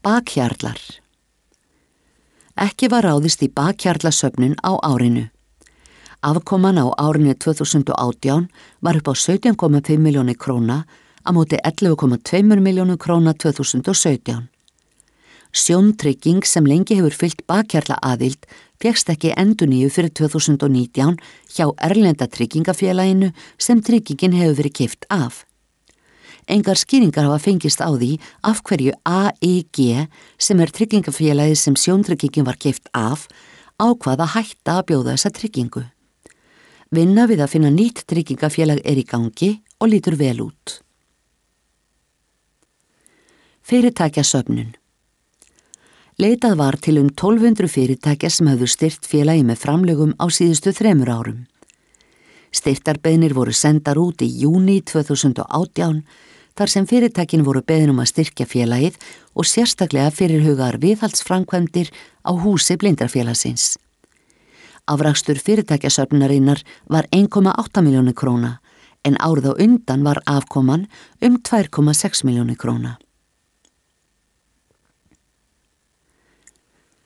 Bakhjarlar. Ekki var ráðist í bakhjarlasöfnun á árinu. Afkoman á árinu 2018 var upp á 17,5 milljónir króna á móti 11,2 milljónir króna 2017. Sjóntrygging sem lengi hefur fylgt bakhjarlaaðild fékkst ekki endurnýju fyrir 2019 hjá erlenda tryggingafélaginu sem tryggingin hefur verið keypt af. Engar skýringar hafa fengist á því af hverju AIG sem tryggingafélagið sem sjóntryggingin var keypt af ákvað að hætta að bjóða þessa tryggingu. Vinna við að finna nýtt tryggingafélag í gangi og lítur vel út. Fyrirtækjasöfnun. Leitað var til 1200 fyrirtækja sem höfðu styrt félagi með framlögum á síðustu 3 árum. Styrktarbeiðnir voru sendar út í júní 2018 þar sem fyrirtækin voru beðin að styrkja félagið og sérstaklega fyrirhugaðar viðhaldsframkvæmdir á húsi blindrafélagsins. Afrakstur fyrirtækjasöfnunarinnar var 1,8 milljónir króna en árið á undan var afkoman 2,6 milljónir króna.